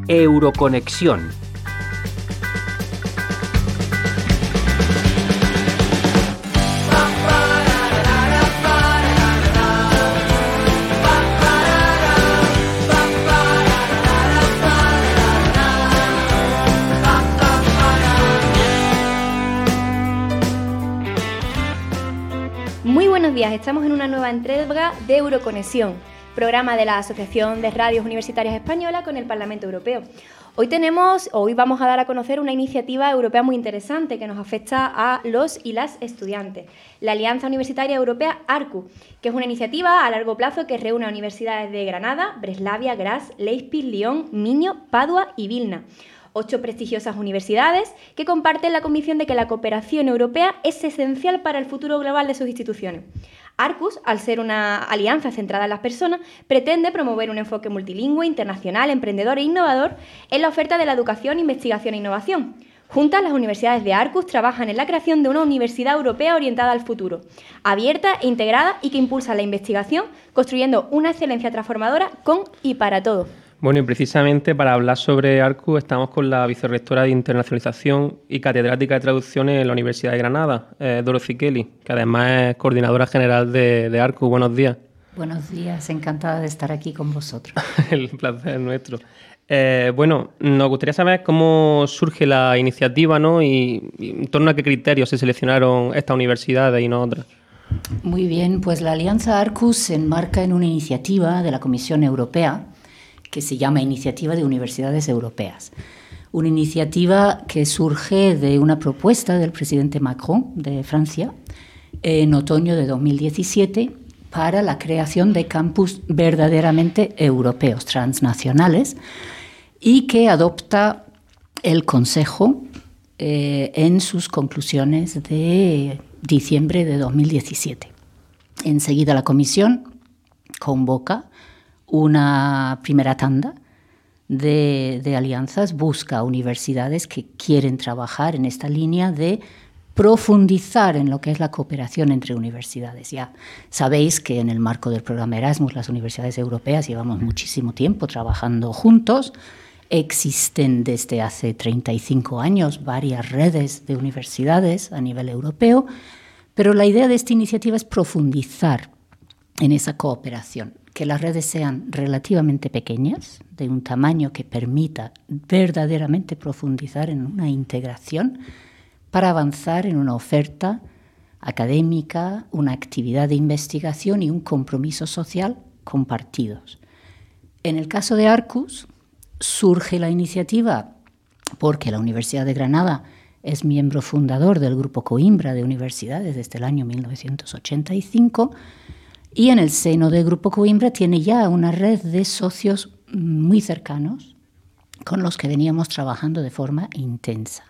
Euroconexión. Muy buenos días, estamos en una nueva entrega de Euroconexión, programa de la Asociación de Radios Universitarias Española con el Parlamento Europeo. Hoy vamos a dar a conocer una iniciativa europea muy interesante que nos afecta a los y las estudiantes, la Alianza Universitaria Europea ARCU, que es una iniciativa a largo plazo que reúne a universidades de Granada, Breslavia, Graz, Leipzig, Lyon, Minho, Padua y Vilna. 8 prestigiosas universidades que comparten la convicción de que la cooperación europea es esencial para el futuro global de sus instituciones. ARCUS, al ser una alianza centrada en las personas, pretende promover un enfoque multilingüe, internacional, emprendedor e innovador en la oferta de la educación, investigación e innovación. Juntas, las universidades de ARCUS trabajan en la creación de una universidad europea orientada al futuro, abierta e integrada y que impulsa la investigación, construyendo una excelencia transformadora con y para todos. Bueno, y precisamente para hablar sobre ARCU estamos con la vicerrectora de Internacionalización y catedrática de Traducción en la Universidad de Granada, Dorothy Kelly, que además es coordinadora general de ARCU. Buenos días. Buenos días, encantada de estar aquí con vosotros. El placer es nuestro. Bueno, nos gustaría saber cómo surge la iniciativa, ¿no? Y en torno a qué criterios se seleccionaron estas universidades y no otras. Muy bien, pues la Alianza ARCUS se enmarca en una iniciativa de la Comisión Europea que se llama Iniciativa de Universidades Europeas. Una iniciativa que surge de una propuesta del presidente Macron de Francia en otoño de 2017 para la creación de campus verdaderamente europeos, transnacionales, y que adopta el Consejo en sus conclusiones de diciembre de 2017. Enseguida la Comisión convoca una primera tanda de alianzas, busca universidades que quieren trabajar en esta línea de profundizar en lo que es la cooperación entre universidades. Ya sabéis que en el marco del programa Erasmus, las universidades europeas llevamos muchísimo tiempo trabajando juntos. Existen desde hace 35 años varias redes de universidades a nivel europeo, pero la idea de esta iniciativa es profundizar en esa cooperación, que las redes sean relativamente pequeñas, de un tamaño que permita verdaderamente profundizar en una integración para avanzar en una oferta académica, una actividad de investigación y un compromiso social compartidos. En el caso de ARCUS, surge la iniciativa porque la Universidad de Granada es miembro fundador del Grupo Coimbra de Universidades desde el año 1985, y en el seno del Grupo Coimbra tiene ya una red de socios muy cercanos con los que veníamos trabajando de forma intensa.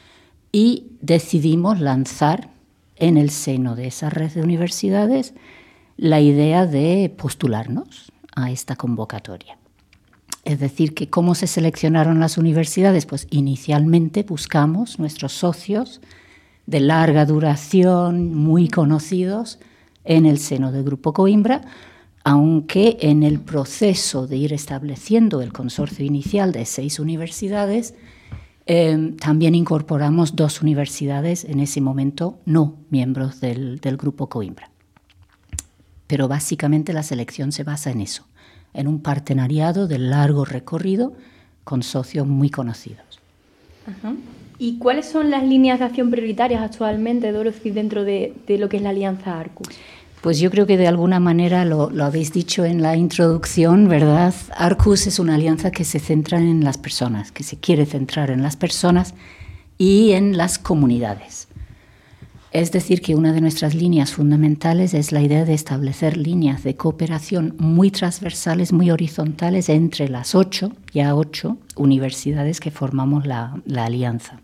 Y decidimos lanzar en el seno de esa red de universidades la idea de postularnos a esta convocatoria. Es decir, que ¿cómo se seleccionaron las universidades? Pues inicialmente buscamos nuestros socios de larga duración, muy conocidos, en el seno del Grupo Coimbra, aunque en el proceso de ir estableciendo el consorcio inicial de 6 universidades, también incorporamos 2 universidades en ese momento no miembros del Grupo Coimbra. Pero básicamente la selección se basa en eso, en un partenariado de largo recorrido con socios muy conocidos. Ajá. ¿Y cuáles son las líneas de acción prioritarias actualmente, Dorothy, dentro de lo que es la Alianza ARCUS? Pues yo creo que de alguna manera lo habéis dicho en la introducción, ¿verdad? ARCUS es una alianza que se centra en las personas, que se quiere centrar en las personas y en las comunidades. Es decir, que una de nuestras líneas fundamentales es la idea de establecer líneas de cooperación muy transversales, muy horizontales entre las 8 universidades que formamos la alianza.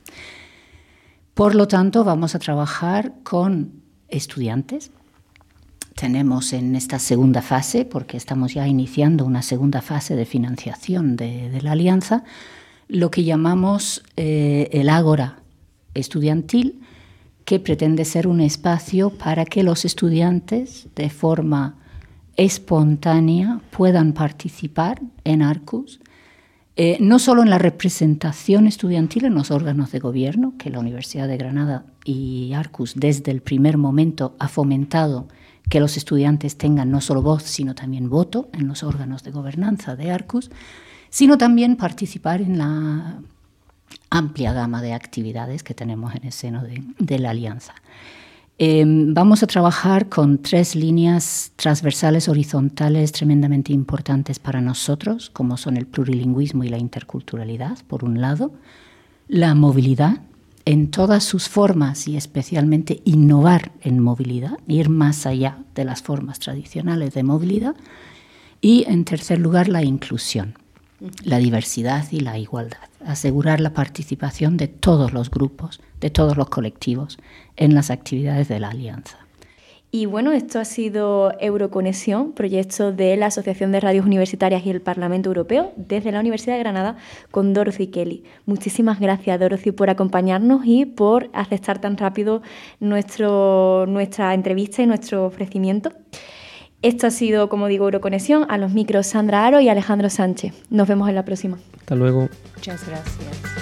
Por lo tanto, vamos a trabajar con estudiantes. Tenemos en esta segunda fase, porque estamos ya iniciando una segunda fase de financiación de la alianza, lo que llamamos el Ágora estudiantil, que pretende ser un espacio para que los estudiantes de forma espontánea puedan participar en ARCUS no solo en la representación estudiantil en los órganos de gobierno, que la Universidad de Granada y Arcus desde el primer momento ha fomentado que los estudiantes tengan no solo voz, sino también voto en los órganos de gobernanza de Arcus, sino también participar en la amplia gama de actividades que tenemos en el seno de la Alianza. Vamos a trabajar con 3 líneas transversales horizontales tremendamente importantes para nosotros, como son el plurilingüismo y la interculturalidad, por un lado, la movilidad en todas sus formas y especialmente innovar en movilidad, ir más allá de las formas tradicionales de movilidad, y en tercer lugar la inclusión, la diversidad y la igualdad, asegurar la participación de todos los grupos, de todos los colectivos en las actividades de la Alianza. Y bueno, esto ha sido Euroconexión, proyecto de la Asociación de Radios Universitarias y el Parlamento Europeo desde la Universidad de Granada con Dorothy Kelly. Muchísimas gracias, Dorothy, por acompañarnos y por aceptar tan rápido nuestra entrevista y nuestro ofrecimiento. Esto ha sido, como digo, Euroconexión. A los micros Sandra Aro y Alejandro Sánchez. Nos vemos en la próxima. Hasta luego. Muchas gracias.